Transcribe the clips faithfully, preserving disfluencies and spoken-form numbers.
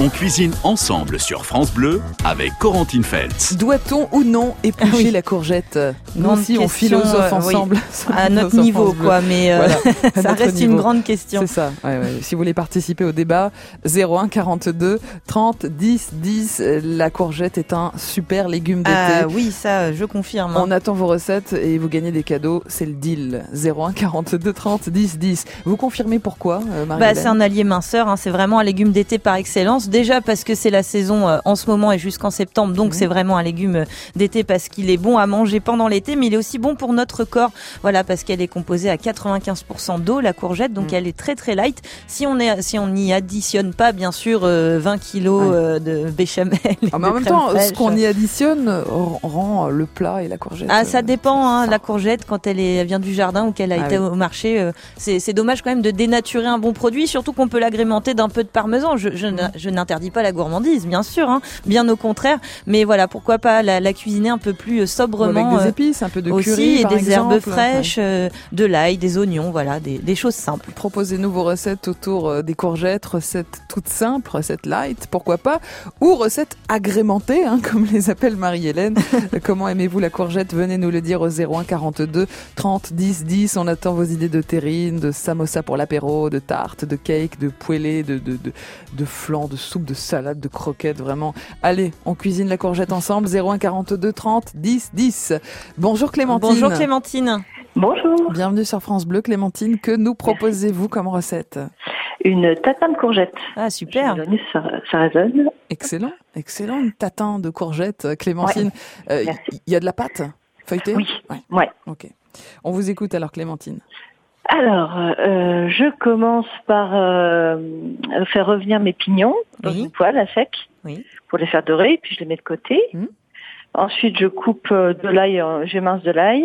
On cuisine ensemble sur France Bleu avec Corentine Feltz. Doit-on ou non éplucher oui. la courgette? Nous aussi, on philosophe euh, ensemble. Oui. À notre niveau, quoi, mais euh, voilà, ça reste niveau. Une grande question. C'est ça. Ouais, ouais. Si vous voulez participer au débat, zéro un quarante-deux trente dix dix. La courgette est un super légume d'été. Ah oui, ça, je confirme. Hein. On attend vos recettes et vous gagnez des cadeaux. C'est le deal. zéro un quarante-deux trente dix dix. Vous confirmez pourquoi, euh, Marie-Hélène? Bah, c'est un allié minceur. Hein. C'est vraiment un légume d'été par excellence. Déjà parce que c'est la saison euh, en ce moment et jusqu'en septembre. Donc, mmh. c'est vraiment un légume d'été parce qu'il est bon à manger pendant l'été, mais il est aussi bon pour notre corps. Voilà, parce qu'elle est composée à quatre-vingt-quinze pour cent d'eau, la courgette. Donc, mmh. elle est très, très light. Si on est, si on n'y additionne pas, bien sûr, euh, vingt kilos ouais. euh, de béchamel. Ah, mais en même temps, fraîche. Ce qu'on y additionne rend le plat et la courgette. Ah, ça dépend, hein. La courgette, quand elle, est, elle vient du jardin ou qu'elle a ah, été oui. au marché, euh, c'est, c'est dommage quand même de dénaturer un bon produit, surtout qu'on peut l'agrémenter d'un peu de parmesan. Je, je, mmh. je n'interdis pas la gourmandise, bien sûr, hein, bien au contraire. Mais voilà, pourquoi pas la, la cuisiner un peu plus sobrement. Avec des épices, un peu de aussi, curry, et par des exemple. herbes fraîches, ouais. euh, de l'ail, des oignons, voilà, des, des choses simples. Proposez-nous vos recettes autour des courgettes, recettes toutes simples, recettes light, pourquoi pas, ou recettes agrémentées, hein, comme les appelle Marie-Hélène. Comment aimez-vous la courgette? Venez nous le dire au zéro un quarante-deux trente dix dix. On attend vos idées de terrine, de samosa pour l'apéro, de tarte, de cake, de poêlée, de, de, de, de flan, de soupe, de salade, de croquettes, vraiment. Allez, on cuisine la courgette ensemble. zéro un quarante-deux trente dix dix. Bonjour Clémentine. Bonjour Clémentine. Bonjour. Bienvenue sur France Bleu. Clémentine, que nous proposez-vous comme recette? Une tatin de courgette. Ah, super. Ça, ça résonne. Excellent, excellent. Une tatin de courgette, Clémentine. Il ouais. euh, y a de la pâte feuilletée? Oui. Ouais. ouais. Ok. On vous écoute alors, Clémentine. Alors, euh, je commence par euh, faire revenir mes pignons dans oui. une poêle à sec oui. pour les faire dorer, puis je les mets de côté. Mmh. Ensuite, je coupe de l'ail, j'émince de l'ail.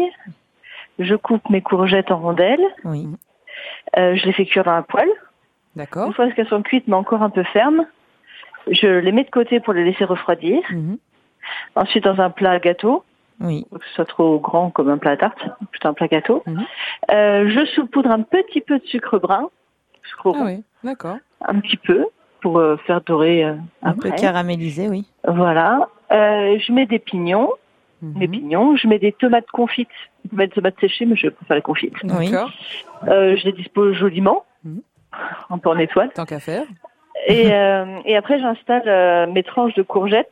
Je coupe mes courgettes en rondelles. Oui. Euh, je les fais cuire dans la poêle. D'accord. Une fois qu'elles sont cuites, mais encore un peu fermes, je les mets de côté pour les laisser refroidir. Mmh. Ensuite, dans un plat gâteau. Oui. Que ce soit trop grand comme un plat à tarte, plutôt un plat gâteau. Mmh. Euh, je saupoudre un petit peu de sucre brun. Sucre ah oui, d'accord. Un petit peu, pour euh, faire dorer euh, un après. peu caramélisé, oui. Voilà. Euh, je mets des pignons. Mmh. Mes pignons. Je mets des tomates confites. Je peux mettre des tomates séchées, mais je préfère les confites. D'accord. Euh, je les dispose joliment. Mmh. Un peu en étoile. Tant qu'à faire. Et, euh, et après, j'installe euh, mes tranches de courgettes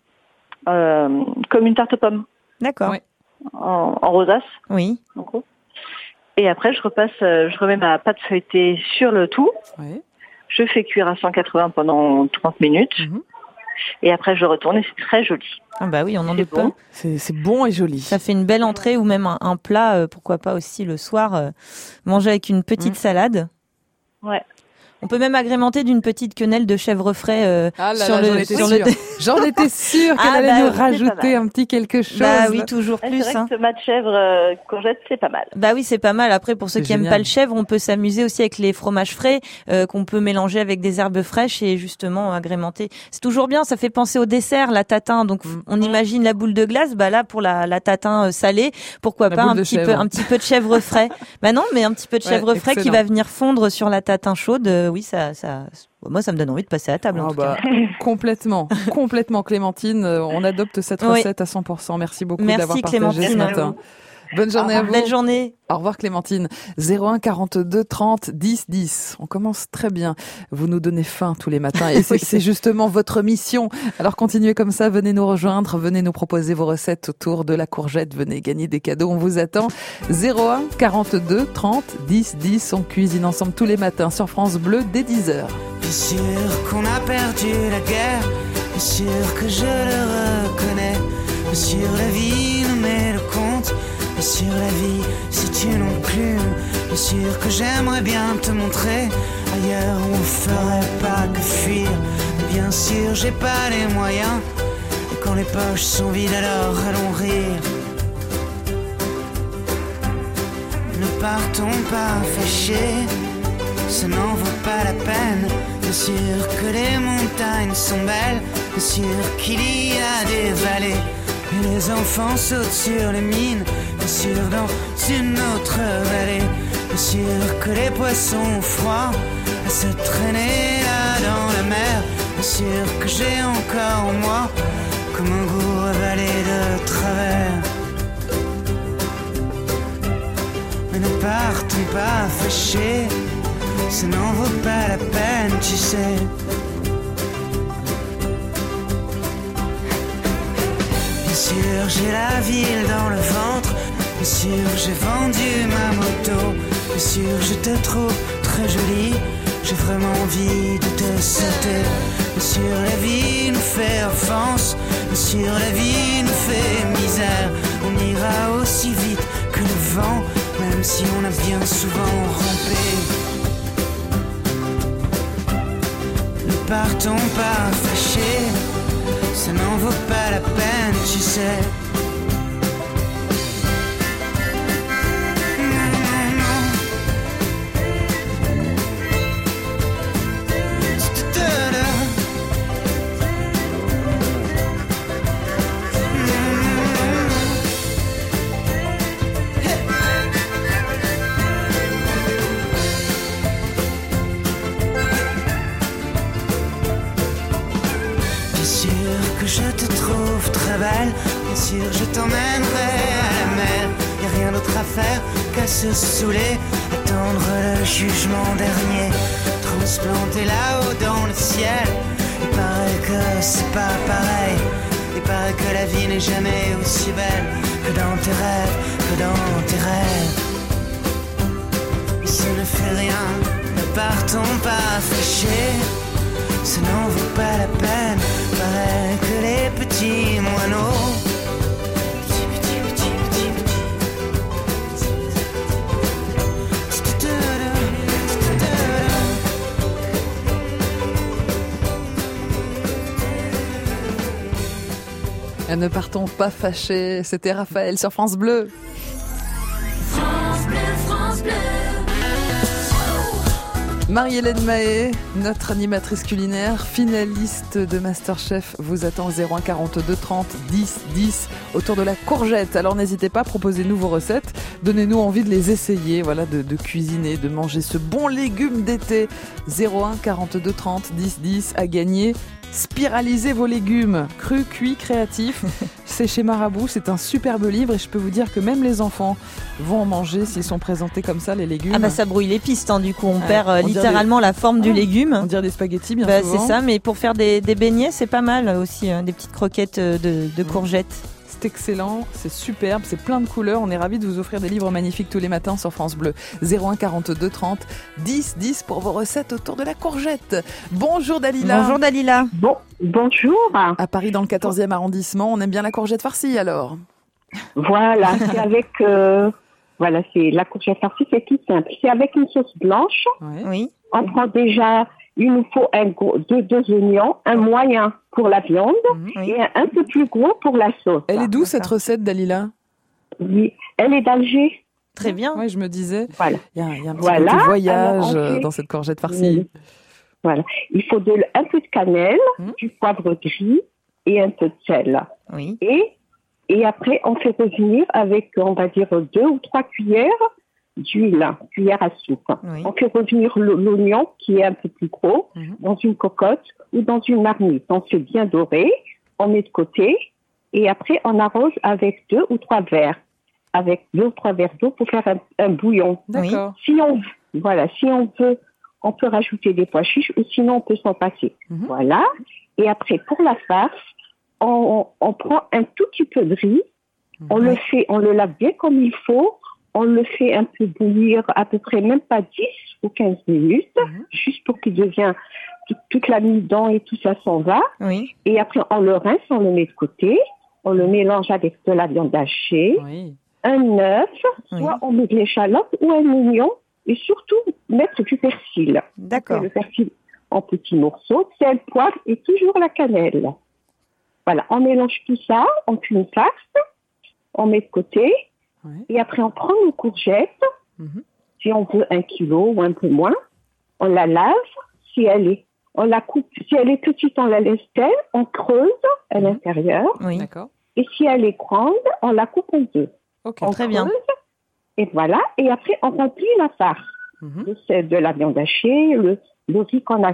euh, comme une tarte aux pommes. D'accord. Oui. En, en rosace. Oui. En gros. Et après, je repasse, euh, je remets ma pâte feuilletée sur le tout. Oui. Je fais cuire à cent quatre-vingts pendant trente minutes. Mmh. Et après, je retourne et c'est très joli. Ah bah oui, on n'en doute bon. pas. C'est, c'est bon et joli. Ça fait une belle entrée ou même un, un plat, euh, pourquoi pas aussi le soir, euh, manger avec une petite mmh. salade. Ouais. On peut même agrémenter d'une petite quenelle de chèvre frais euh, ah là sur là, le. J'en étais sur sûre. le... J'en étais sûre qu'elle ah allait bah, nous rajouter un petit quelque chose. Bah oui, toujours ah, plus. C'est vrai hein. que tomate chèvre euh, courgette, c'est pas mal. Bah oui, c'est pas mal. Après, pour ceux c'est qui génial. aiment pas le chèvre, on peut s'amuser aussi avec les fromages frais euh, qu'on peut mélanger avec des herbes fraîches et justement agrémenter. C'est toujours bien. Ça fait penser au dessert, la tatin. Donc mmh. on imagine la boule de glace. Bah là, pour la, la tatin euh, salée, pourquoi la pas un petit chèvre. peu, un petit peu de chèvre frais. Bah non, mais un petit peu de chèvre ouais, frais excellent. Qui va venir fondre sur la tatin chaude. Euh, oui, ça, ça. Moi, ça me donne envie de passer à table, en oh tout bah, cas. Complètement, complètement, Clémentine. On adopte cette recette oui. à cent pour cent. Merci beaucoup Merci, d'avoir partagé Clémentine. ce matin. Bonne journée à vous. Belle journée. Au revoir Clémentine. zéro un quarante-deux trente dix dix. On commence très bien. Vous nous donnez faim tous les matins et c'est, c'est justement votre mission. Alors continuez comme ça, venez nous rejoindre, venez nous proposer vos recettes autour de la courgette, venez gagner des cadeaux, on vous attend. zéro un quarante-deux trente dix dix. On cuisine ensemble tous les matins sur France Bleu dès dix heures. Bien sûr qu'on a perdu la guerre, bien sûr que je le reconnais, bien sûr la vie nous met le compte. Bien sûr la vie, si tu non plus. Bien sûr que j'aimerais bien te montrer ailleurs où on ferait pas que fuir. Mais bien sûr j'ai pas les moyens. Et quand les poches sont vides alors allons rire. Ne partons pas fâchés, ça n'en vaut pas la peine. Bien sûr que les montagnes sont belles, bien sûr qu'il y a des vallées. Et les enfants sautent sur les mines, bien sûr dans une autre vallée. Bien sûr que les poissons ont froid à se traîner là dans la mer. bien sûr que j'ai encore en moi comme un goût avalé de travers. Mais ne partons pas fâchés, ça n'en vaut pas la peine, tu sais. Bien sûr j'ai la ville dans le ventre, bien sûr j'ai vendu ma moto, bien sûr je te trouve très jolie, j'ai vraiment envie de te sauter. Bien sûr la vie nous fait offense, bien sûr la vie nous fait misère. On ira aussi vite que le vent, même si on a bien souvent rampé. Ne partons pas fâchés, ça n'en vaut pas la peine, tu sais. Bien sûr je t'emmènerai à la mer, y'a rien d'autre à faire qu'à se saouler, attendre le jugement dernier, transplanter là-haut dans le ciel. Il paraît que c'est pas pareil, il paraît que la vie n'est jamais aussi belle que dans tes rêves, que dans tes rêves. Mais ça ne fait rien, ne partons pas fâchés, ça n'en vaut pas la peine, paraît que les petits moineaux Et ne partons pas fâchés, c'était Raphaël sur France Bleu. France Bleu, France Bleu. Marie-Hélène Mahé, notre animatrice culinaire, finaliste de Masterchef, vous attend zéro un quarante-deux trente dix dix autour de la courgette. Alors n'hésitez pas, proposez-nous vos recettes, donnez-nous envie de les essayer, voilà, de, de cuisiner, de manger ce bon légume d'été. zéro un quarante-deux trente dix dix à gagner. Spiralisez vos légumes, crus, cuits, créatifs. C'est chez Marabout, c'est un superbe livre et je peux vous dire que même les enfants vont en manger s'ils sont présentés comme ça, les légumes. Ah bah ça brouille les pistes, hein, du coup on Ouais, perd euh, on littéralement des... la forme ah, du légume. On dirait des spaghettis bien bah, souvent. C'est ça, mais pour faire des, des beignets c'est pas mal aussi, hein, des petites croquettes de, de courgettes. C'est excellent, c'est superbe, c'est plein de couleurs. On est ravis de vous offrir des livres magnifiques tous les matins sur France Bleu. zéro un quarante-deux trente dix dix pour vos recettes autour de la courgette. Bonjour Dalila. Bonjour Dalila. Bon, bonjour. À Paris dans le quatorzième arrondissement, on aime bien la courgette farcie alors. Voilà, c'est avec... Euh, voilà, c'est la courgette farcie, c'est tout simple. C'est avec une sauce blanche. Ouais. Oui. On prend déjà... Il nous faut un gros, deux, deux oignons, un moyen pour la viande Mmh. Oui. et un, un peu plus gros pour la sauce. Elle est d'où cette recette Dalila? Oui, elle est d'Alger. Très bien. Oui, je me disais, Voilà. il y a, il y a un petit Voilà. côté voyage Alors, on euh, fait- dans cette courgette farcie. Oui. Voilà. Il faut de, un peu de cannelle, Mmh. du poivre gris et un peu de sel. Oui. Et, et après, on fait revenir avec, on va dire, deux ou trois cuillères d'huile, cuillère à soupe. Oui. On fait revenir le- l'oignon, qui est un peu plus gros, Mhm. dans une cocotte ou dans une marmite. On fait bien doré, on met de côté, et après, on arrose avec deux ou trois verres, avec deux ou trois verres d'eau pour faire un, un bouillon. D'accord. Si on, voilà, si on veut, on peut rajouter des pois chiches, ou sinon on peut s'en passer. Mhm. Voilà. Et après, pour la farce, on, on prend un tout petit peu de riz, on le fait, on le lave bien comme il faut, on le fait un peu bouillir à peu près même pas dix ou quinze minutes, Mhm. juste pour qu'il devienne tout- toute l'amidon et tout ça s'en va. Oui. Et après, on le rince, on le met de côté, on le mélange avec de la viande hachée, Oui. un œuf, Oui. soit on met de l'échalote ou un oignon, et surtout mettre du persil. D'accord. Le persil en petits morceaux, sel, poivre et toujours la cannelle. Voilà, on mélange tout ça, on fait une farce, on met de côté, Ouais. et après on prend nos courgettes, Mhm. si on veut un kilo ou un peu moins, on la lave, si elle est, on la coupe, si elle est petite, on la laisse telle, on creuse à Mhm. l'intérieur, Oui. D'accord. et si elle est grande, on la coupe en deux. Ok. On Très bien. creuse, et voilà, et après on remplit la farce. Mhm. de, celle de la viande hachée, le, le riz qu'on a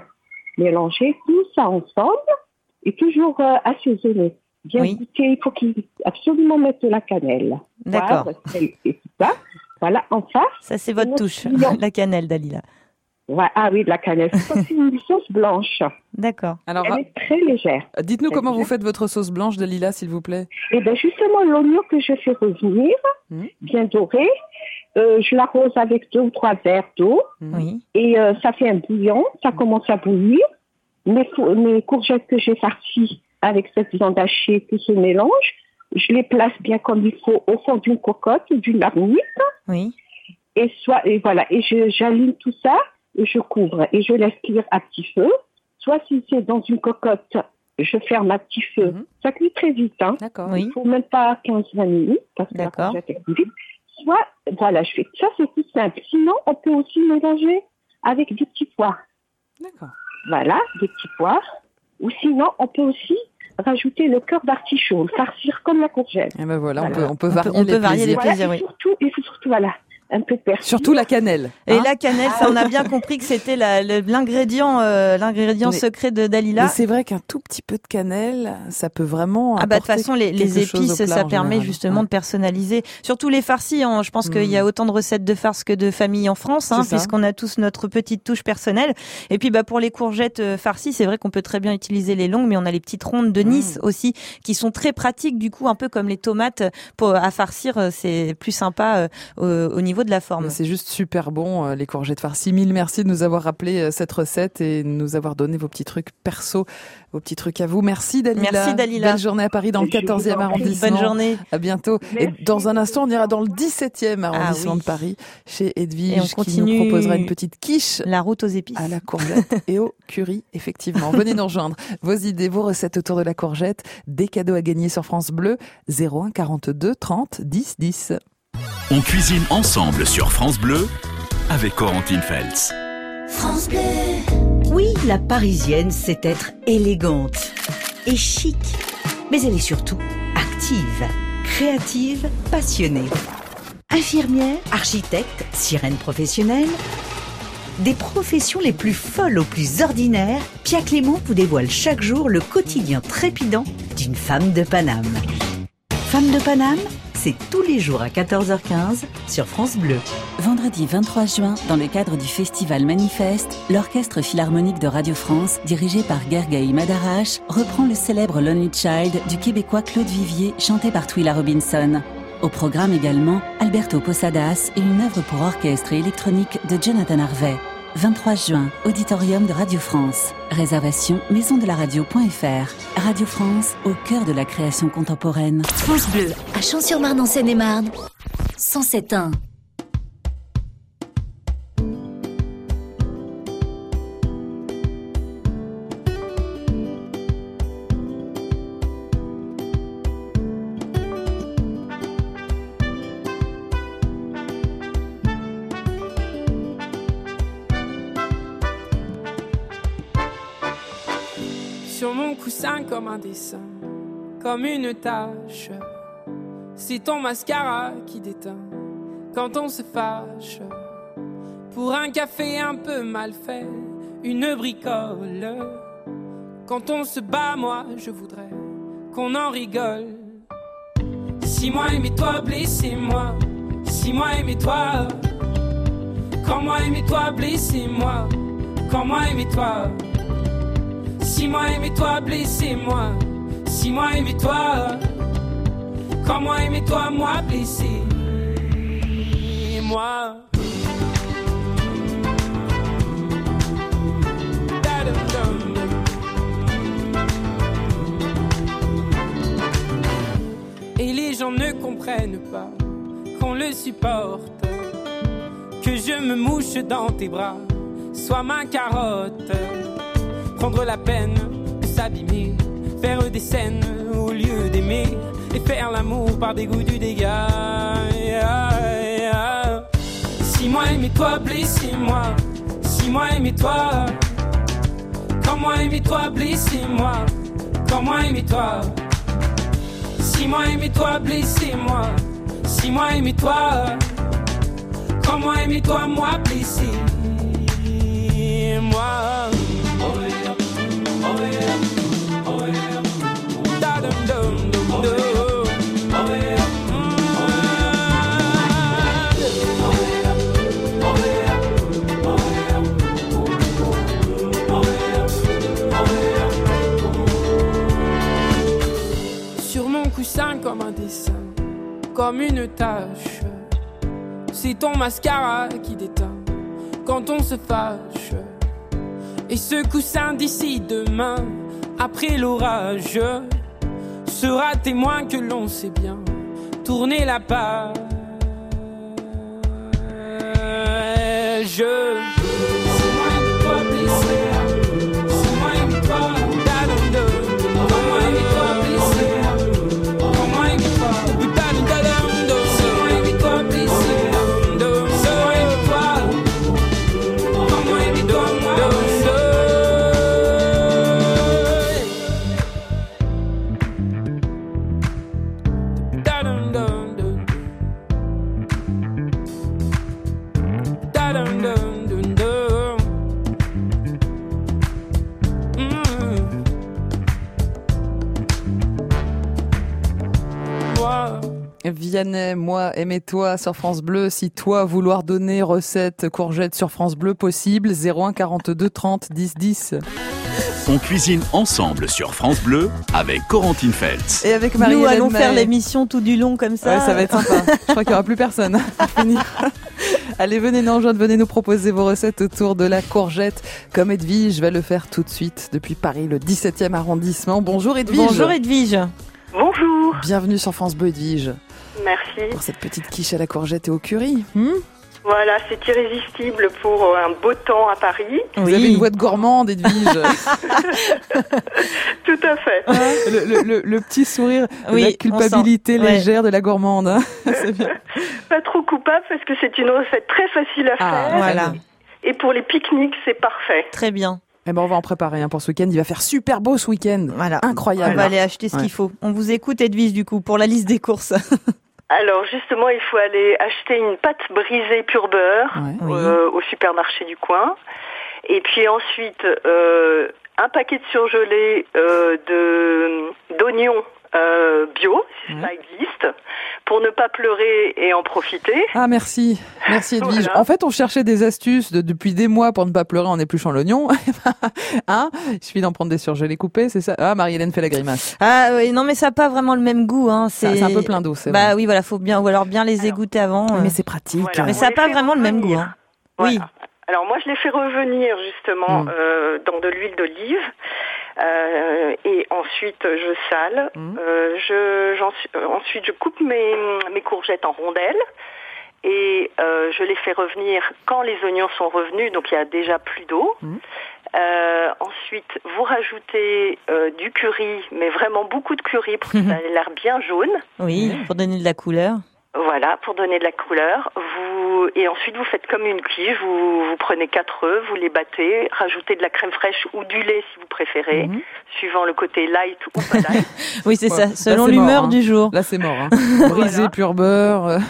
mélanger tout ça ensemble et toujours euh, assaisonner. Bien Oui. goûter, il faut qu'il absolument mettre de la cannelle. D'accord. Poivre, sel et tout ça. Voilà, en face. Ça, c'est votre notre touche, client. la cannelle, Dalila. Ouais, ah oui, de la cannelle. C'est aussi une sauce blanche. D'accord. Alors, Elle est très légère. ah, dites-nous comment vous faites votre sauce blanche, Dalila, s'il vous plaît. Et bien justement, l'oignon que je fais revenir, Mmh. bien doré, euh, je l'arrose avec deux ou trois verres d'eau Oui. et euh, ça fait un bouillon, ça commence à bouillir. Mes, fou- mes courgettes que j'ai farcies avec cette viande hachée, tout se mélange. Je les place bien comme il faut au fond d'une cocotte ou d'une marmite Oui. et soit et voilà et je j'aligne tout ça, et je couvre et je laisse cuire à petit feu. Soit si c'est dans une cocotte, je ferme à petit feu. Mhm. Ça cuit très vite, hein. D'accord. Oui. Il faut même pas quinze à vingt minutes parce que la D'accord. courgette est plus vite. Soit, voilà, je fais ça, c'est tout simple. Sinon, on peut aussi mélanger avec des petits pois. D'accord. Voilà, des petits pois. Ou sinon, on peut aussi rajouter le cœur d'artichaut, le farcir comme la courgette. Et ben voilà, Voilà. on peut, on peut On peut- varier on peut les varier les plaisirs. Voilà, plaisir, et oui. surtout, il faut surtout, voilà, un peu de persil. Surtout la cannelle. Et hein. la cannelle, ça, on a bien compris que c'était la- le- l'ingrédient, euh, l'ingrédient Mais- secret de Mais Dalila. c'est vrai qu'un tout petit peu de cannelle, ça peut vraiment Ah bah de toute apporter façon les, les quelque chose au épices plat ça en permet général. justement Ouais. de personnaliser surtout les farcis hein. Je pense qu'il y a Mm. autant de recettes de farces que de familles en France hein, C'est ça. puisqu'on a tous notre petite touche personnelle et puis bah pour les courgettes euh, farcies c'est vrai qu'on peut très bien utiliser les longues mais on a les petites rondes de Nice Mm. aussi qui sont très pratiques du coup un peu comme les tomates pour à farcir euh, c'est plus sympa euh, au, au niveau de la forme. Mais c'est juste super bon, euh, les courgettes farcies. Mille merci de nous avoir rappelé euh, cette recette et de nous avoir donné vos petits trucs perso, vos petits trucs à vous. Merci Dalila. Merci, Dalila. Belle journée à Paris dans le Je vous en quatorzième prie. arrondissement. Bonne journée. À bientôt. Merci. Et dans un instant, on ira dans le dix-septième arrondissement Ah oui. de Paris, chez Edwige, Et on qui continue nous proposera une petite quiche La route aux épices. à la courgette et au curry, effectivement. Venez nous rejoindre. Vos idées, vos recettes autour de la courgette, des cadeaux à gagner sur France Bleu, zéro un quarante-deux trente dix dix. On cuisine ensemble sur France Bleu avec Corentine Feltz. France Bleu. Oui, la parisienne sait être élégante et chic, mais elle est surtout active, créative, passionnée. Infirmière, architecte, sirène professionnelle, des professions les plus folles aux plus ordinaires, Pia Clément vous dévoile chaque jour le quotidien trépidant d'une femme de Paname. Femme de Paname, c'est tous les jours à quatorze heures quinze sur France Bleu. Vendredi vingt-trois juin, dans le cadre du festival Manifeste, l'Orchestre Philharmonique de Radio France, dirigé par Gergely Madarash, reprend le célèbre Lonely Child du Québécois Claude Vivier, chanté par Twila Robinson. Au programme également, Alberto Posadas et une œuvre pour orchestre et électronique de Jonathan Harvey. vingt-trois juin, auditorium de Radio France. Réservation maison de la radio point f r. Radio France, au cœur de la création contemporaine. France Bleu, à Champs-sur-Marne en Seine-et-Marne, cent sept virgule un. Sur mon coussin comme un dessin, comme une tache. C'est ton mascara qui déteint quand on se fâche. Pour un café un peu mal fait, une bricole. Quand on se bat, moi je voudrais qu'on en rigole. Si moi aimais-toi, blessez-moi. Si moi aimais-toi. Quand moi aimais-toi, blessez-moi. Quand moi aimais-toi. Si moi aimais-toi, blessez-moi. Si moi aimais-toi. Quand moi aimais-toi, moi blessé. Moi. Et les gens ne comprennent pas qu'on le supporte. Que je me mouche dans tes bras, sois ma carotte. Prendre la peine de s'abîmer, faire des scènes au lieu d'aimer, et faire l'amour par dégoût du dégât. Si moi aimais-toi, blessez-moi. Si moi aimais-toi. Quand moi aimais-toi, blessez-moi. Quand moi aimais-toi. Si moi aimais-toi, blessez-moi. Si moi aimais-toi. Quand moi aimais-toi, moi blessé. Moi. Oh, yeah. comme une tache. C'est ton mascara qui déteint quand on se fâche. Et ce coussin d'ici demain, après l'orage, sera témoin que l'on sait bien tourner la page. C'est moi et toi blessé, c'est moi et toi dadando, c'est moi et toi blessé, c'est moi et toi dadando, c'est moi et toi blessé, c'est moi et toi, c'est moi et toi Vianney, moi, aimez-toi sur France Bleu. Si toi, vouloir donner recette courgette sur France Bleu, possible. zéro un quarante-deux trente dix dix. On cuisine ensemble sur France Bleu avec Corentine Feltz. Et avec Marie-Hélène Nous allons May. faire l'émission tout du long comme ça. Ouais, ça va être sympa. Je crois qu'il n'y aura plus personne pour finir. Allez, venez nous rejoindre, venez nous proposer vos recettes autour de la courgette, comme Edwige va le faire tout de suite depuis Paris, le dix-septième arrondissement. Bonjour Edwige. Bonjour Edwige. Bonjour. Bienvenue sur France Bleu Edwige. Merci. Pour cette petite quiche à la courgette et au curry. Hmm Voilà, c'est irrésistible pour un beau temps à Paris. Vous Oui. avez une voix de gourmande, Edwige. Tout à fait. le, le, le, le petit sourire, Oui, la culpabilité on sent. légère de la gourmande. Hein. C'est bien. Pas trop coupable parce que c'est une recette très facile à Ah, faire. Voilà. Et pour les pique-niques, c'est parfait. Très bien. Eh ben, on va en préparer hein, pour ce week-end. Il va faire super beau ce week-end. Voilà. Incroyable. On va aller acheter ce Ouais. qu'il faut. On vous écoute Edwige du coup pour la liste des courses. Alors justement, il faut aller acheter une pâte brisée pur beurre Ouais. euh, au supermarché du coin. Et puis ensuite, euh, un paquet de surgelés euh, de d'oignons euh, bio, si Ouais. ça existe, pour ne pas pleurer et en profiter. Ah, merci. Merci Edwige. Voilà. En fait, on cherchait des astuces de, depuis des mois pour ne pas pleurer en épluchant l'oignon. Hein Il suffit d'en prendre des surgelés coupés, c'est ça. Ah, Marie-Hélène fait la grimace. Ah oui, non mais ça n'a pas vraiment le même goût. Hein. Ça, C'est un peu plein d'eau, c'est Bah vrai. oui, voilà, faut bien ou alors bien les Alors, égoutter avant. euh. Mais c'est pratique. Voilà. Mais On ça n'a les pas fait vraiment le même goût. revenir. Hein. Voilà. Oui. Alors moi, je les fais revenir justement Mm. euh, dans de l'huile d'olive. Euh, et ensuite, je sale. Mm. Euh, je, j'en suis- euh, ensuite, je coupe mes, mes courgettes en rondelles. Et euh, je les fais revenir quand les oignons sont revenus, donc il y a déjà plus d'eau. Mm. Euh, ensuite, vous rajoutez euh, du curry, mais vraiment beaucoup de curry pour que ça ait l'air bien jaune. Oui, pour donner de la couleur. Voilà, pour donner de la couleur. Vous et ensuite vous faites comme une quiche. Vous, vous prenez quatre œufs, vous les battez, rajoutez de la crème fraîche ou du lait si vous préférez, Mhm. suivant le côté light ou pas light. Oui, c'est Ouais. ça, Là, selon c'est l'humeur mort, hein. du jour. Là, c'est mort. Hein. Brisé, pur beurre. euh.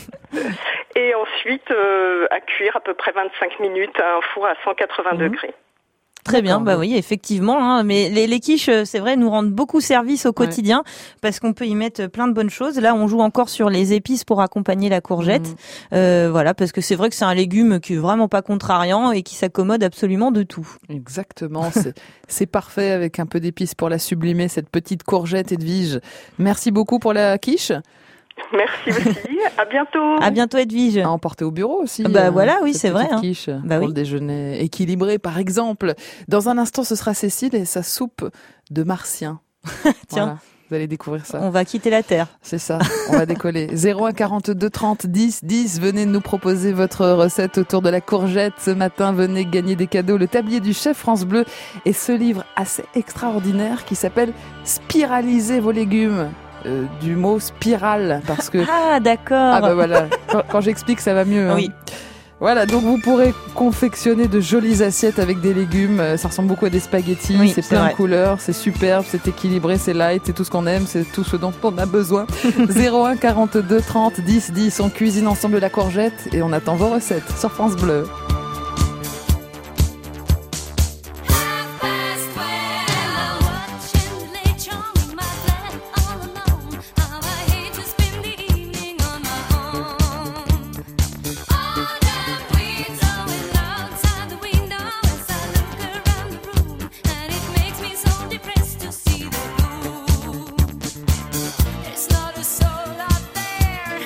Et ensuite euh, à cuire à peu près vingt-cinq minutes à un four à cent quatre-vingts Mhm. degrés. Très bien, D'accord, bah oui. oui, effectivement. Hein, mais les, les quiches, euh, c'est vrai, nous rendent beaucoup service au quotidien parce qu'on peut y mettre plein de bonnes choses. Là, on joue encore sur les épices pour accompagner la courgette. Mhm. Euh, voilà, parce que c'est vrai que c'est un légume qui est vraiment pas contrariant et qui s'accommode absolument de tout. Exactement, c'est, c'est parfait avec un peu d'épices pour la sublimer, cette petite courgette Edwige. Merci beaucoup pour la quiche. Merci aussi. À bientôt. À bientôt, Edwige. À emporter au bureau aussi. Bah euh, voilà, oui, cette c'est vrai, petite hein. quiche Bah pour oui. le déjeuner équilibré, par exemple. Dans un instant, ce sera Cécile et sa soupe de martien. Tiens. Voilà, vous allez découvrir ça. On va quitter la Terre. C'est ça, on va décoller. zéro un quarante-deux trente dix dix, venez nous proposer votre recette autour de la courgette. Ce matin, venez gagner des cadeaux, le tablier du chef France Bleu et ce livre assez extraordinaire qui s'appelle « Spiraliser vos légumes ». Euh, du mot spirale, parce que... Ah, d'accord. Ah bah voilà, quand, quand j'explique, ça va mieux. Hein. Oui. Voilà, donc vous pourrez confectionner de jolies assiettes avec des légumes. Euh, Ça ressemble beaucoup à des spaghettis. Oui, c'est c'est plein vrai. de couleurs, c'est superbe, c'est équilibré, c'est light, c'est tout ce qu'on aime, c'est tout ce dont on a besoin. zéro un quarante-deux trente dix dix, on cuisine ensemble la courgette et on attend vos recettes sur France Bleu. It's not a soul out there.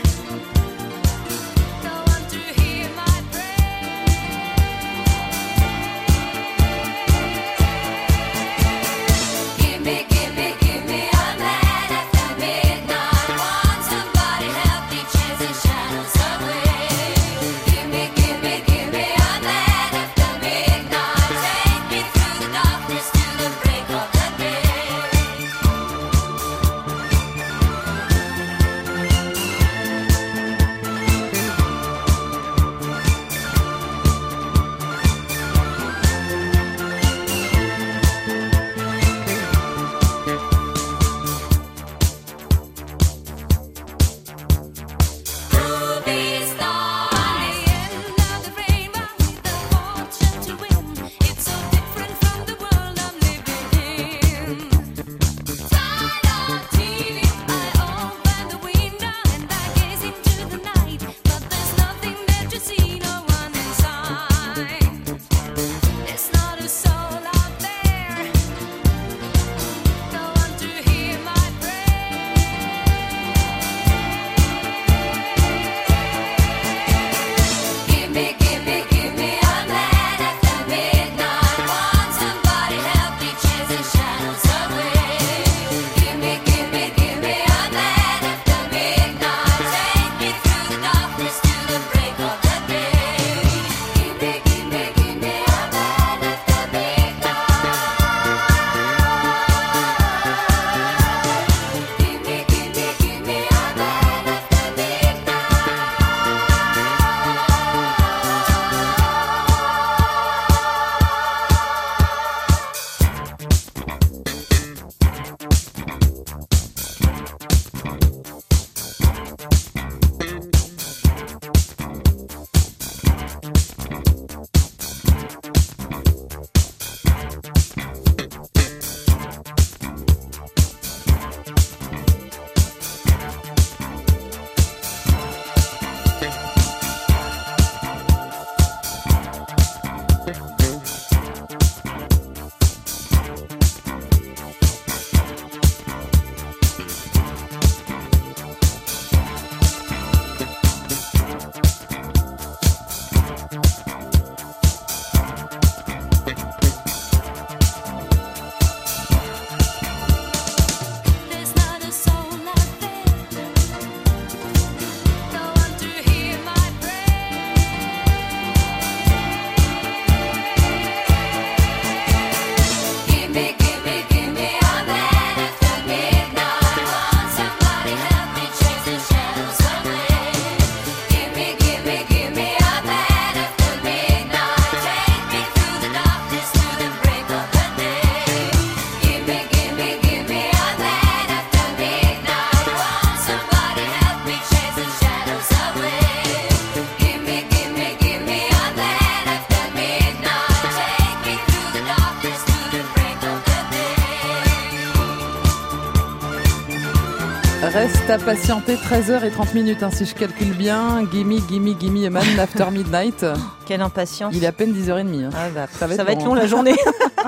Reste à patienter treize heures trente minutes, hein, si je calcule bien. Gimme, gimme, gimme a man after midnight. Quelle impatience. Il est à peine dix heures trente. Hein. Ah bah, ça va être, ça va long, être long hein. la journée.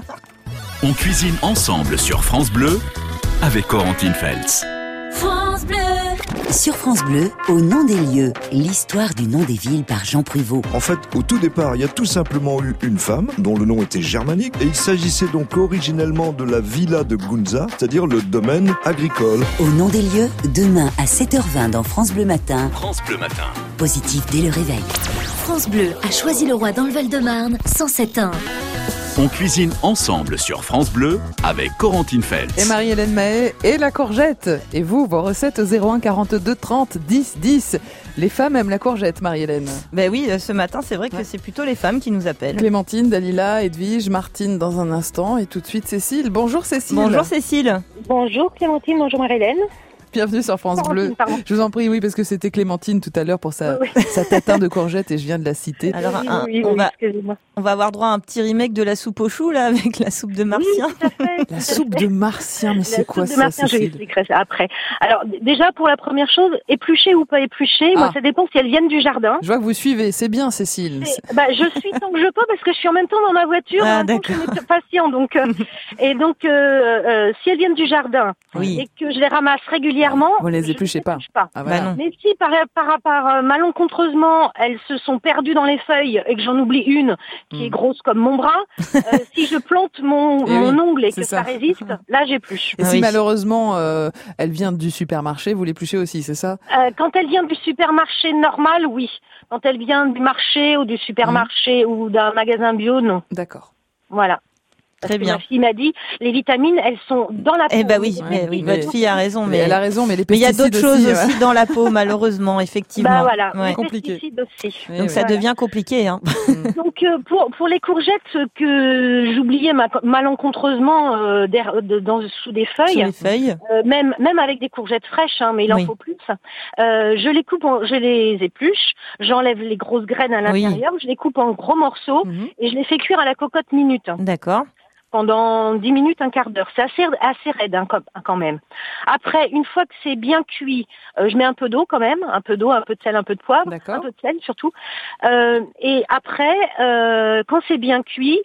On cuisine ensemble sur France Bleu avec Corentine Feltz. France Bleu. Sur France Bleu, au nom des lieux, l'histoire du nom des villes par Jean Pruvot. En fait, au tout départ, il y a tout simplement eu une femme dont le nom était germanique et il s'agissait donc originellement de la villa de Gunza, c'est-à-dire le domaine agricole. Au nom des lieux, demain à sept heures vingt dans France Bleu Matin. France Bleu Matin. Positif dès le réveil. France Bleu a choisi le roi dans le Val-de-Marne, cent sept un. On cuisine ensemble sur France Bleu avec Corentine Feltz. Et Marie-Hélène Mahé et la courgette. Et vous, vos recettes au zéro un quarante-deux trente dix dix. Les femmes aiment la courgette, Marie-Hélène. Ben oui, ce matin, c'est vrai que ouais. c'est plutôt les femmes qui nous appellent. Clémentine, Dalila, Edwige, Martine dans un instant. Et tout de suite, Cécile. Bonjour Cécile. Bonjour Cécile. Bonjour Clémentine, bonjour Marie-Hélène. Bienvenue sur France Bleu. Pardon. Je vous en prie, oui, parce que c'était Clémentine tout à l'heure pour sa, oui, oui. sa tatin de courgette et je viens de la citer. Alors, un, oui, oui, on, va, on va avoir droit à un petit remake de la soupe aux choux, là, avec la soupe de martien. Oui, tout à fait, la soupe de martien, mais c'est quoi ça, martien, je l'expliquerai ça après. Alors, déjà, pour la première chose, éplucher ou pas éplucher, ah. moi, ça dépend si elles viennent du jardin. Je vois que vous suivez, c'est bien, Cécile. Bah, je suis tant que je peux parce que je suis en même temps dans ma voiture, ah, en même temps que je suis patient, donc, euh, et donc, euh, euh, si elles viennent du jardin, oui. et que je les ramasse régulièrement, vous les épluchez pas. pas. Ah, voilà. bah mais si par, par, par malencontreusement elles se sont perdues dans les feuilles et que j'en oublie une qui mmh. est grosse comme mon bras, euh, si je plante mon, mon oui, ongle et que ça. ça résiste, là j'épluche. Et ah, si oui. malheureusement euh, elle vient du supermarché, vous l'épluchez aussi, c'est ça? euh, Quand elle vient du supermarché normal, oui. Quand elle vient du marché ou du supermarché mmh. ou d'un magasin bio, non. D'accord. Voilà. Parce Très bien. Ma fille m'a dit, les vitamines, elles sont dans la peau. Eh ben oui, mais oui, votre fille a raison. Mais, mais elle a raison, mais les mais il y a d'autres choses aussi, aussi ouais. dans la peau, malheureusement, effectivement. Bah voilà, ouais. les compliqué. pesticides aussi. Donc ouais, ça voilà. devient compliqué, hein. Donc euh, pour pour les courgettes que j'oubliais ma, malencontreusement euh, der, de, dans sous des feuilles, sous les feuilles, euh, même même avec des courgettes fraîches, hein, mais il en oui. faut plus. Euh, je les coupe, en, je les épluche, j'enlève les grosses graines à l'intérieur, oui. je les coupe en gros morceaux mm-hmm. et je les fais cuire à la cocotte minute. D'accord. Pendant dix minutes, un quart d'heure. C'est assez, assez raide hein, quand même. Après, une fois que c'est bien cuit, euh, je mets un peu d'eau quand même, un peu d'eau, un peu de sel, un peu de poivre, D'accord. un peu de sel surtout. Euh, et après, euh, quand c'est bien cuit,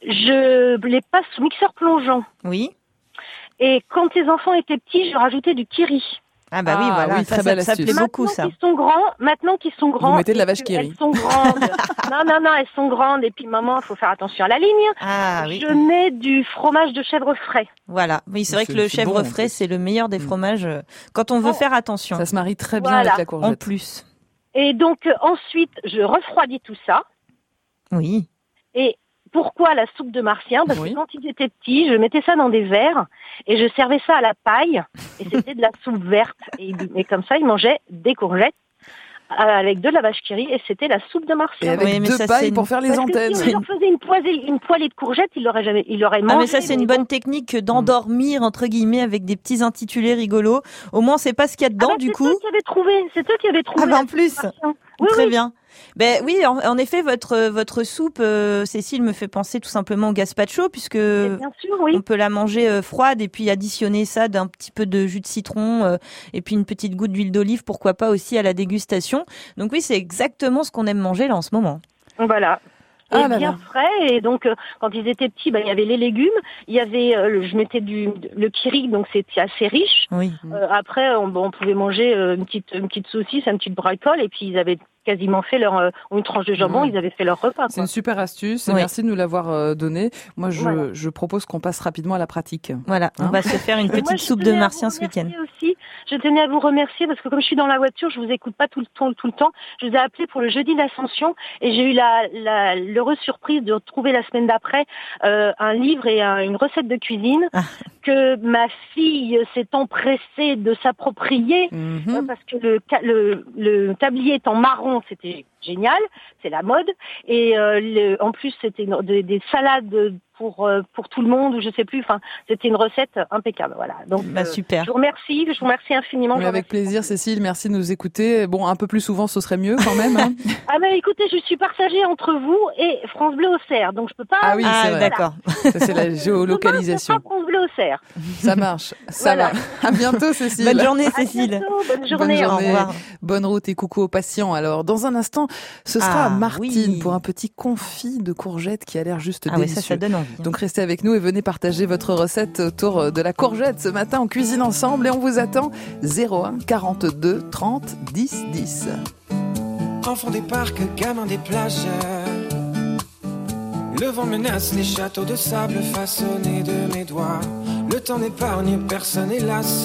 je les passe au mixeur plongeant. Oui. Et quand les enfants étaient petits, je rajoutais du kiri. Ah bah oui, ah, voilà, oui, ça, très ça, belle ça plaît beaucoup ça. Maintenant qu'ils sont grands, maintenant qu'ils sont grands, vous mettez de la vache qui rit. Elles sont grandes. non, non, non, elles sont grandes et puis maman, il faut faire attention à la ligne. Ah oui. Je mets du fromage de chèvre frais. Voilà, oui, c'est vrai que le chèvre bon, frais, c'est le meilleur des fromages quand on veut oh. faire attention. Ça se marie très bien voilà. avec la courgette. En plus. Et donc euh, ensuite, je refroidis tout ça. Oui. Et pourquoi la soupe de martien? Parce oui. que quand ils étaient petits, je mettais ça dans des verres et je servais ça à la paille et c'était de la soupe verte. Et, et comme ça, ils mangeaient des courgettes avec de la vache qui rit et c'était la soupe de martien. Et avec oui, deux ça, pailles pour faire les Parce antennes. Que si on leur faisait une poêlée, une poêlée de courgettes, il l'aurait jamais, il l'aurait mangé. Ah mais ça c'est une bonne technique d'endormir entre guillemets avec des petits intitulés rigolos. Au moins on sait pas ce qu'il y a dedans ah bah, du coup. C'est eux qui avaient trouvé, c'est eux qui avaient trouvé. Ah bah en plus. Oui, Très oui. bien. Ben oui, en, en effet, votre votre soupe, euh, Cécile, me fait penser tout simplement au gazpacho, puisque bien sûr, oui. on peut la manger euh, froide et puis additionner ça d'un petit peu de jus de citron euh, et puis une petite goutte d'huile d'olive, pourquoi pas aussi à la dégustation. Donc oui, c'est exactement ce qu'on aime manger là en ce moment. Voilà. Et ah, bien frais, et donc euh, quand ils étaient petits, ben il y avait les légumes, il y avait, euh, le, je mettais du le kiri, donc c'était assez riche. Oui. Euh, après, on, on pouvait manger euh, une petite une petite saucisse, une petite bricole, et puis ils avaient quasiment fait leur euh, une tranche de jambon, mmh. ils avaient fait leur repas. C'est une super astuce, et oui. merci de nous l'avoir euh, donné. Moi, je voilà. je propose qu'on passe rapidement à la pratique. Voilà, hein on va se faire une petite moi, soupe de martien ce week-end. Aussi, je tenais à vous remercier parce que comme je suis dans la voiture, je vous écoute pas tout le temps, tout le temps. Je vous ai appelé pour le jeudi d'Ascension et j'ai eu la, la l'heureuse surprise de retrouver la semaine d'après euh, un livre et un, une recette de cuisine ah. que ma fille s'est empressée de s'approprier mm-hmm. euh, parce que le, le le tablier est en marron, c'était génial, c'est la mode et euh, le, en plus c'était des, des salades pour euh, pour tout le monde ou je sais plus, enfin c'était une recette impeccable, voilà. Donc bah, super. Euh, je vous remercie, je vous remercie infiniment. Mais avec plaisir, Cécile, merci de nous écouter. Bon, un peu plus souvent, ce serait mieux quand même. Hein. ah mais écoutez, je suis partagée entre vous et France Bleu Auxerre, donc je peux pas. Ah oui, ah, c'est vrai. D'accord. Ça, c'est la géolocalisation. Je peux pas France Bleu sert. Ça marche, ça Voilà. va. À bientôt, Cécile. Bonne journée, À Cécile. bientôt, bonne journée. Bonne Au journée, revoir. bonne route et coucou aux patients. Alors, dans un instant, ce sera Ah, à Martine oui. pour un petit confit de courgettes qui a l'air juste Ah ouais, délicieux. ça, ça donne envie. hein. Donc restez avec nous et venez partager votre recette autour de la courgette ce matin. On cuisine ensemble et on vous attend zéro un quarante-deux trente dix dix. Enfant des parcs, gamin des plages. Le vent menace les châteaux de sable façonnés de mes doigts. Le temps n'épargne personne, hélas.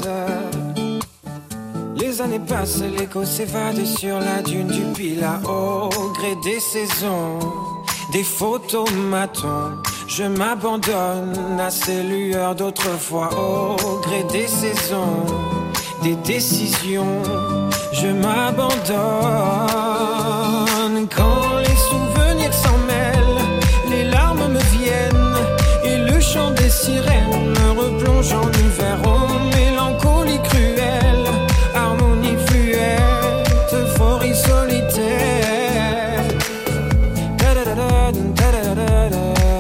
Les années passent, l'écho s'évade sur la dune du Pilat. Au gré des saisons, des photomatons, je m'abandonne à ces lueurs d'autrefois. Au gré des saisons, des décisions, je m'abandonne. Quand les souvenirs s'en mêlent, les larmes me viennent et le chant des sirènes me replonge en hiver. Oh, mélancolie cruelle, harmonie fluette, euphorie solitaire. Da-da-da-da, da-da-da-da.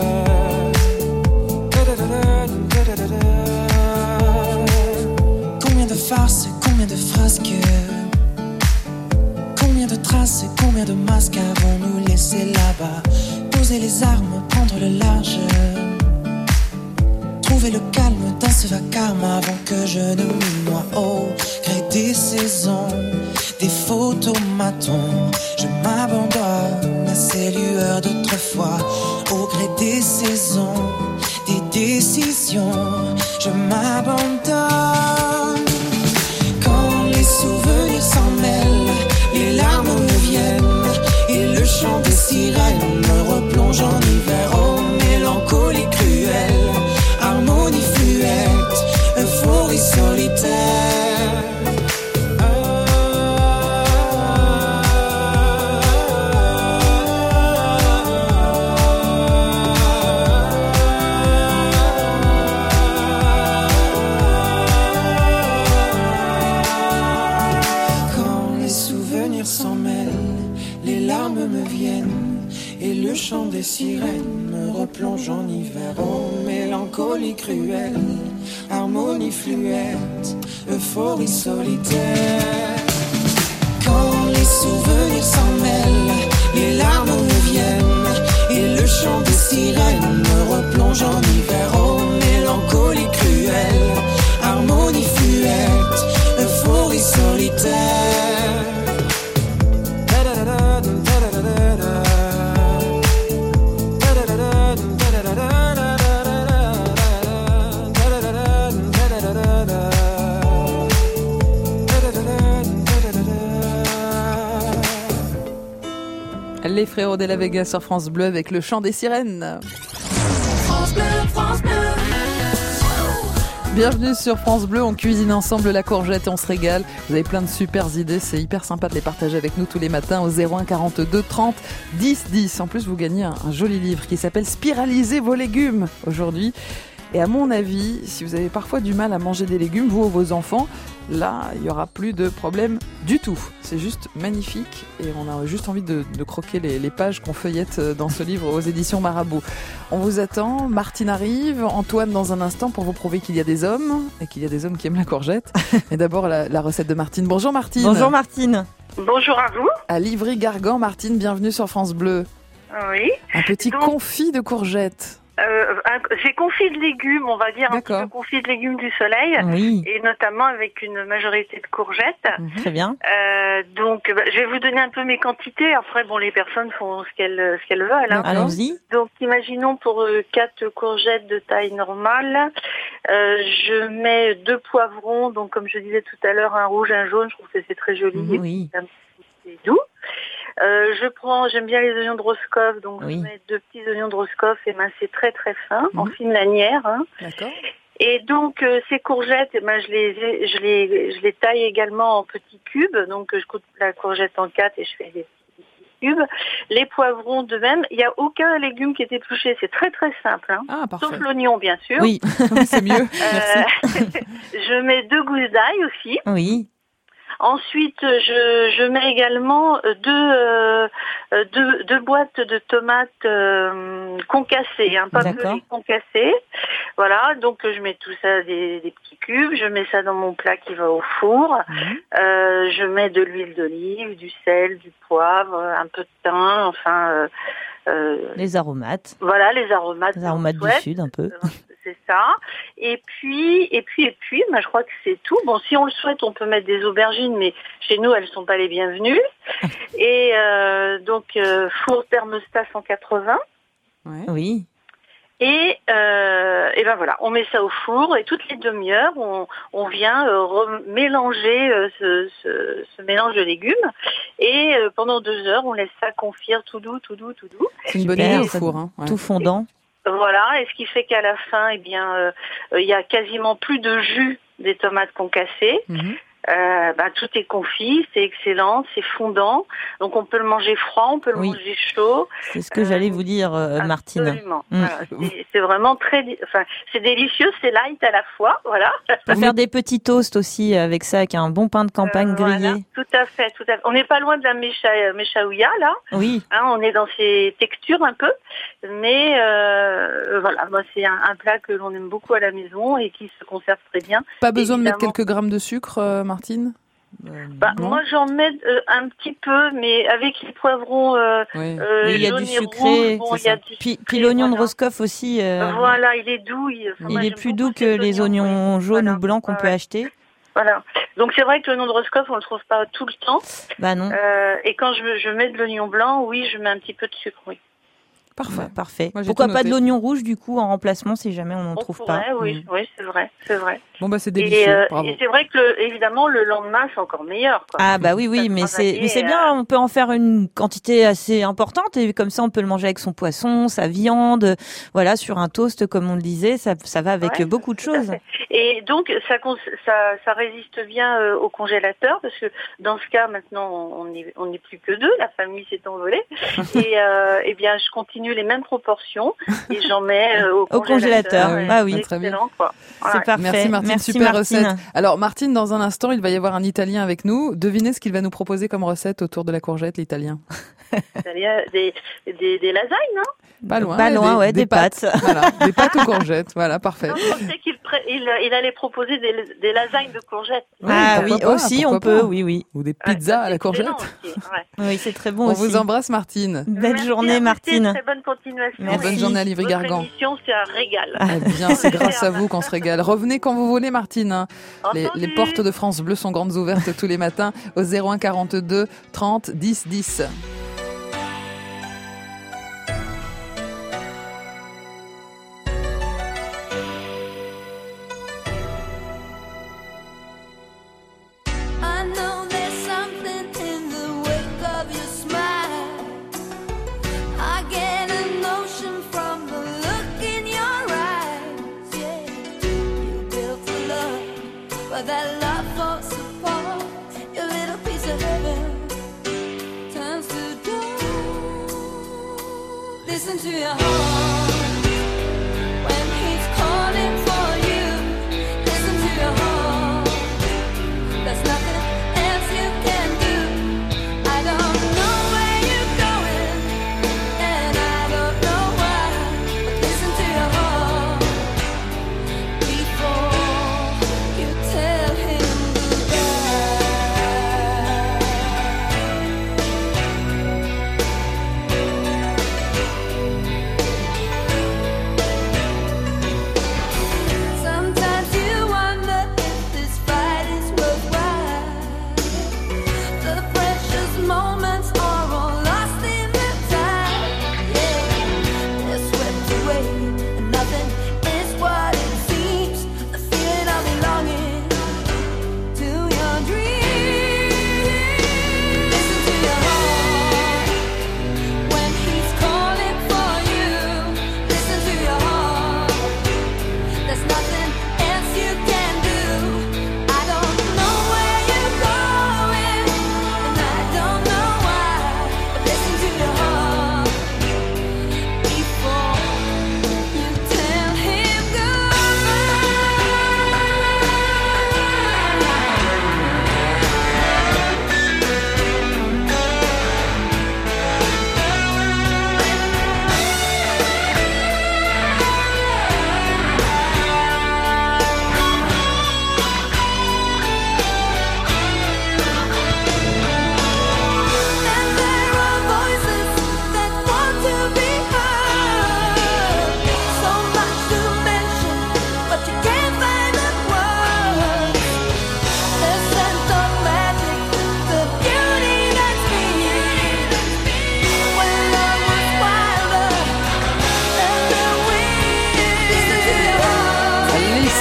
Da-da-da-da, da-da-da-da. Combien de farces, combien de frasques, combien de traces, combien de masques avons-nous laissé là-bas? Poser les armes, prendre le large, trouver le calme dans ce vacarme avant que je ne me noie. Au gré des saisons, des photomatons, je m'abandonne à ces lueurs d'autrefois. Au gré des saisons, des décisions, je m'abandonne. Quand les souvenirs s'en mêlent, les larmes me viennent et le chant des sirènes me replonge en hiver. Oh, mélancolie cruelle, harmonie fluette, euphorie solitaire. Quand les souvenirs s'en mêlent, les larmes me viennent et le chant des sirènes me replonge en hiver. Oh, mélancolie cruelle, harmonie fluette, euphorie solitaire. Quand les souvenirs s'en mêlent, les larmes me viennent et le chant des sirènes me replonge en hiver. Oh, mélancolie cruelle, harmonie fluette, euphorie solitaire. Les frérots de la Vega sur France Bleu avec le chant des sirènes. France Bleu, France Bleu. Bienvenue sur France Bleu, on cuisine ensemble la courgette et on se régale. Vous avez plein de super idées, c'est hyper sympa de les partager avec nous tous les matins au zéro un quarante-deux trente dix dix. En plus, vous gagnez un, un joli livre qui s'appelle Spiraliser vos légumes aujourd'hui. Et à mon avis, si vous avez parfois du mal à manger des légumes, vous ou vos enfants, là, il n'y aura plus de problème du tout. C'est juste magnifique et on a juste envie de, de croquer les, les pages qu'on feuillette dans ce livre aux éditions Marabout. On vous attend, Martine arrive, Antoine dans un instant pour vous prouver qu'il y a des hommes et qu'il y a des hommes qui aiment la courgette. Mais d'abord, la, la recette de Martine. Bonjour Martine. Bonjour Martine. Bonjour à vous. À Livry-Gargan, Martine, bienvenue sur France Bleu. Oui. Un petit Donc, confit de courgettes. Euh, un- j'ai confit de légumes, on va dire un petit peu confit de légumes du soleil, Oui. et notamment avec une majorité de courgettes. Très bien. Euh, donc, bah, je vais vous donner un peu mes quantités. Après, bon, les personnes font ce qu'elles ce qu'elles veulent. Hein. Allons-y. Donc, imaginons pour euh, quatre courgettes de taille normale, euh, je mets deux poivrons. Donc, comme je disais tout à l'heure, un rouge, un jaune. Je trouve que c'est très joli. Mmh, et oui. c'est un petit peu doux. Euh, je prends, j'aime bien les oignons de Roscoff, donc Oui. je mets deux petits oignons de Roscoff émincés très très fins, en fine lanière. Hein. D'accord. Et donc euh, ces courgettes, eh ben, je les ai- je les je les taille également en petits cubes. Donc euh, je coupe la courgette en quatre et je fais des petits cubes. Les poivrons de même. Il n'y a aucun légume qui est épluché. C'est très très simple. Hein. Ah, parfait. Sauf l'oignon bien sûr. Oui, c'est mieux. Euh, je mets deux gousses d'ail aussi. Oui. Ensuite, je, je mets également deux, euh, deux, deux boîtes de tomates euh, concassées, hein, pas D'accord. pelées, concassées. Voilà, donc je mets tout ça des, des petits cubes, je mets ça dans mon plat qui va au four. Mmh. Euh, je mets de l'huile d'olive, du sel, du poivre, un peu de thym, enfin. Euh, euh, les aromates. Voilà, les aromates. Les aromates du sud, un peu. C'est ça. Et puis, et puis, et puis, bah, je crois que c'est tout. Bon, si on le souhaite, on peut mettre des aubergines, mais chez nous, elles sont pas les bienvenues. Et euh, donc, euh, four thermostat cent quatre-vingts. Ouais. Oui. Et, euh, et ben voilà, on met ça au four et toutes les demi-heures, on, on vient euh, mélanger euh, ce, ce, ce mélange de légumes. Et euh, pendant deux heures, on laisse ça confire tout doux, tout doux, tout doux. C'est une bonne idée au four, hein. Ouais. Tout fondant. Voilà, et ce qui fait qu'à la fin, eh bien, euh, il y a quasiment plus de jus des tomates concassées. Mmh. Euh, bah, tout est confit, c'est excellent, c'est fondant. Donc on peut le manger froid, on peut le oui. manger chaud. C'est ce que euh, j'allais vous dire, euh, Martine. Absolument. Mmh. Voilà, c'est, c'est vraiment très, enfin, c'est délicieux, c'est light à la fois, voilà. On peut faire des petits toasts aussi avec ça, avec un bon pain de campagne euh, grillé. Voilà. Tout à fait, tout à fait. On n'est pas loin de la mécha, méchaouia là. Oui. Hein, on est dans ces textures un peu, mais euh, voilà, moi c'est un, un plat que l'on aime beaucoup à la maison et qui se conserve très bien. Pas besoin évidemment. de mettre quelques grammes de sucre, euh, Martine? Euh, bah, moi j'en mets euh, un petit peu, mais avec les poivrons euh, oui. euh, il y a du sucré, bon, il y a du puis, sucré, puis l'oignon voilà. de Roscoff aussi. Euh, voilà, il est doux. Il, enfin, il moi, est plus doux que les oignons, oignons jaunes voilà. ou blancs qu'on ouais. peut acheter. Voilà. Donc c'est vrai que l'oignon de Roscoff, on le trouve pas tout le temps. Bah non. Euh, et quand je, je mets de l'oignon blanc, oui, je mets un petit peu de sucre, oui. Parfait, ouais, parfait. Moi, pourquoi pas de l'oignon rouge du coup en remplacement si jamais on n'en trouve pourrait, pas. Oui, mmh. oui, c'est vrai, c'est vrai. Bon bah c'est délicieux. Et, euh, bravo. et c'est vrai que le, évidemment le lendemain c'est encore meilleur. Quoi. Ah bah oui oui, mais c'est mais c'est bien. On peut en faire une quantité assez importante et comme ça on peut le manger avec son poisson, sa viande, voilà sur un toast comme on le disait, ça ça va avec ouais, beaucoup de choses. Et donc ça ça ça résiste bien euh, au congélateur parce que dans ce cas maintenant on n'est on n'est plus que deux, la famille s'est envolée et euh, et bien je continue les mêmes proportions. Et j'en mets euh, au, au congélateur. congélateur. Ah oui, c'est très bien. Quoi. Voilà. C'est parfait. Merci Martine, Merci super Martine. recette. Alors Martine, dans un instant, il va y avoir un Italien avec nous. Devinez ce qu'il va nous proposer comme recette autour de la courgette, l'Italien. Des, des, des lasagnes, non? Pas loin. Pas loin, des, ouais, des, des pâtes. pâtes. Voilà, des pâtes aux courgettes. Voilà, parfait. Non, je pensais qu'il pré... il, il allait proposer des, des lasagnes de courgettes. Ah oui, pas, aussi on peut, pas. oui, oui. Ou des pizzas ah, à la courgette. Aussi, ouais. Oui, c'est très bon on aussi. On vous embrasse, Martine. Belle Merci journée, Martine. Très bonne continuation. Merci. Bonne journée à Livry-Gargan. Votre émission, c'est un régal. Ah, bien, c'est grâce à vous qu'on se régale. Revenez quand vous voulez, Martine. Hein. Les, les portes de France Bleu sont grandes ouvertes tous les matins au zéro un quarante-deux trente dix dix. Listen to your heart when he's calling for you. Listen to your heart. There's nothing else you can do. I don't know where you're going, and I don't know why. But listen to your heart before you tell him goodbye.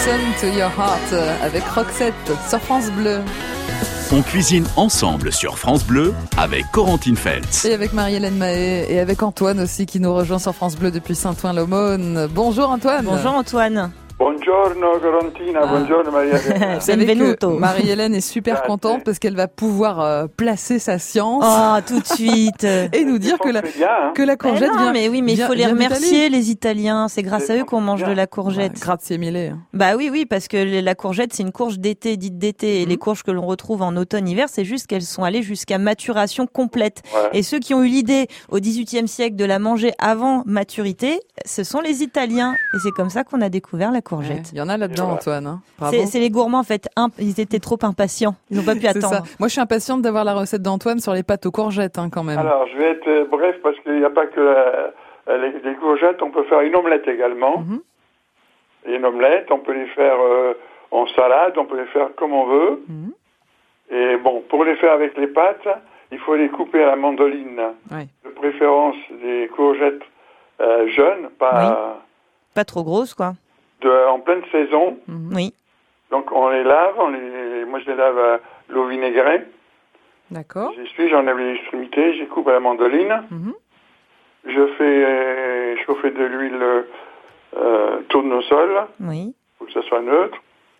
Listen to your heart euh, avec Roxette sur France Bleu. On cuisine ensemble sur France Bleu avec Corentine Feltz. Et avec Marie-Hélène Mahé et avec Antoine aussi qui nous rejoint sur France Bleu depuis Saint-Ouen-l'Aumône. Bonjour Antoine. Bonjour Antoine. Buongiorno Corentina, Ah. buongiorno Maria-Hélène. Vous savez que Benvenuto. Marie-Hélène est super Grazie. contente parce qu'elle va pouvoir euh, placer sa science Oh, tout de suite. et nous dire que la, C'est bien, hein. que la Mais courgette non, vient. mais oui, mais il vient- faut les vient remercier, les Italiens. C'est grâce à eux qu'on mange bien. de la d'Italie. courgette. Ouais, grazie mille. Bah oui, oui, parce que la courgette, c'est une courge d'été, dite d'été. Et Mhm. les courges que l'on retrouve en automne-hiver, c'est juste qu'elles sont allées jusqu'à maturation complète. Ouais. Et ceux qui ont eu l'idée au dix-huitième siècle de la manger avant maturité, ce sont les Italiens. Et c'est comme ça qu'on a découvert la Ouais, courgette. Il y en a là-dedans, Voilà. Antoine. Hein. Bravo. C'est c'est les gourmands, en fait. Imp- Ils étaient trop impatients. Ils n'ont pas pu C'est attendre. ça. Moi, je suis impatiente d'avoir la recette d'Antoine sur les pâtes aux courgettes, hein, quand même. Alors, je vais être euh, bref parce qu'il n'y a pas que la- les, les courgettes, on peut faire une omelette également. Mhm. Et une omelette, on peut les faire euh, en salade, on peut les faire comme on veut. Mhm. Et bon, pour les faire avec les pâtes, il faut les couper à la mandoline. Ouais. De préférence des courgettes euh, jeunes, pas Pas trop grosse, quoi. de, en pleine saison. Mhm. Oui. Donc on les lave, on les, moi je les lave à l'eau vinaigrée. D'accord. J'essuie, j'enlève les extrémités, j'y coupe à la mandoline. Mhm. Je fais euh, chauffer de l'huile euh, tournesol, Oui. pour que ça soit neutre.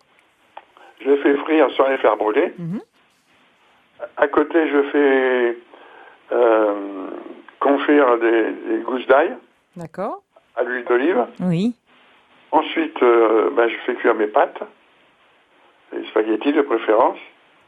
Je les fais frire sans les faire brûler. Mhm. À côté, je fais euh, confire des, des gousses d'ail D'accord. à l'huile d'olive. Oui. Ensuite, euh, ben, je fais cuire mes pâtes, les spaghettis de préférence.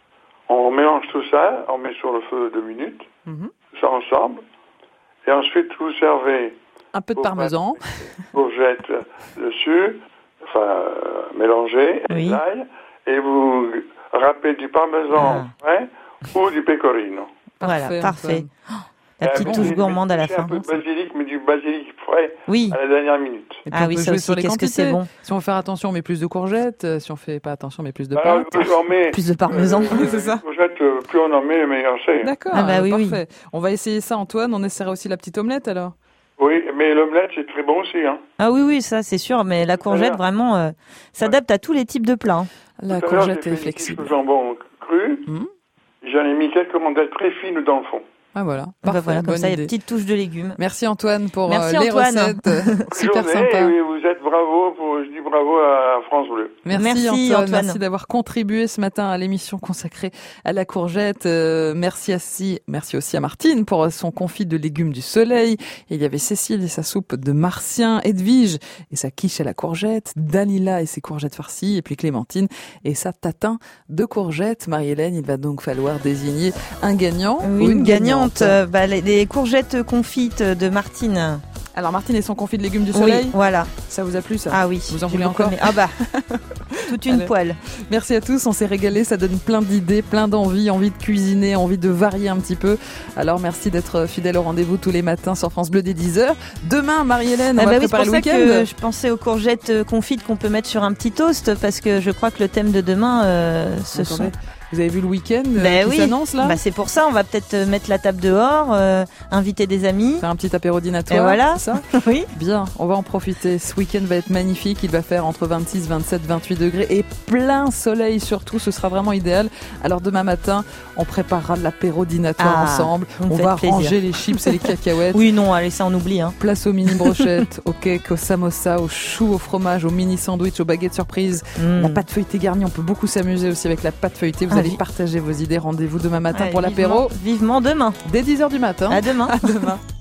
On mélange tout ça, on met sur le feu deux minutes, Mhm. tout ça ensemble. Et ensuite, vous servez Un peu de Aux parmesan. courgettes dessus, enfin euh, mélangé, et Oui. l'ail, et vous râpez du parmesan Ah. frais ou du pecorino. Voilà, Parfait, parfait. Antoine. Oh, la petite Euh, touche mais- gourmande à la mettez fin. Un peu de basilic, mais du basilic frais Oui. à la dernière minute. Et puis Ah on oui, peut ça jouer aussi, sur les qu'est-ce que c'est quantités. bon. Si on veut faire attention, on met plus de courgettes. Euh, Si on fait pas attention, on met plus de Alors, pâtes. plus on met, Plus de parmesan. euh, C'est ça. les courgettes, euh, plus on en met, meilleur c'est. D'accord, Ah bah euh, oui, oui. parfait. On va essayer ça, Antoine. On essaiera aussi la petite omelette alors. Oui, mais l'omelette, c'est très bon aussi. Hein. Ah oui, oui, ça c'est sûr, mais la courgette Voilà. vraiment euh, s'adapte à tous les types de plats. hein. La Tout à l'heure, courgette j'ai est fait des quiches flexible. au jambon cru. Mhm. J'en ai mis quelques mandelles très fines dans le fond. Ah voilà, Bah parfait, voilà, comme bonne ça, il y a idée. une petite touche de légumes. Merci Antoine pour Merci, euh, les Antoine. recettes. Euh, Super Journée, sympa. et vous êtes bravo, pour, je dis bravo à France Bleu. Merci, Merci, Antoine, Antoine. merci d'avoir contribué ce matin à l'émission consacrée à la courgette. Euh, merci, aussi, merci aussi à Martine pour son confit de légumes du soleil. Et il y avait Cécile et sa soupe de martien, Edwige et sa quiche à la courgette, Dalila et ses courgettes farcies, et puis Clémentine et sa tatin de courgettes. Marie-Hélène, il va donc falloir désigner un gagnant Oui, ou une gagnante, euh, bah, les, les courgettes confites de Martine. Alors Martine et son confit de légumes du Oui, soleil, voilà. ça vous a plu ça? Ah oui. Vous en j'ai voulez beaucoup encore? aimé. Ah bah, toute une Allez. poêle. Merci à tous, on s'est régalé, ça donne plein d'idées, plein d'envie, envie de cuisiner, envie de varier un petit peu. Alors merci d'être fidèle au rendez-vous tous les matins sur France Bleu dès dix heures. Demain, Marie-Hélène, on Ah va bah oui, c'est préparer pour le ça week-end. que je pensais aux courgettes euh, confites qu'on peut mettre sur un petit toast, parce que je crois que le thème de demain, euh, ce sont... Attendez, vous avez vu le week-end euh, Ben qui oui. s'annonce là? Bah c'est pour ça, on va peut-être euh, mettre la table dehors, euh, inviter des amis. Faire un petit apéro dînatoire, Et voilà. c'est ça? Oui. Bien, on va en profiter. Ce week-end va être magnifique. Il va faire entre vingt-six, vingt-sept, vingt-huit degrés et plein soleil surtout. Ce sera vraiment idéal. Alors demain matin, on préparera de l'apéro dînatoire Ah, ensemble. vous me On faites va plaisir. ranger les chips et les cacahuètes. Oui, non, allez, ça on oublie. Hein. Place aux mini brochettes, au cake, au samosa, au chou, au fromage, au mini sandwich, aux baguettes surprises. Mm. La pâte feuilletée garnie, on peut beaucoup s'amuser aussi avec la pâte feuilletée. Vous Ah allez oui. partager vos idées. Rendez-vous demain matin Allez, pour l'apéro vivement- Vivement demain. dès dix heures du matin. À demain. À demain.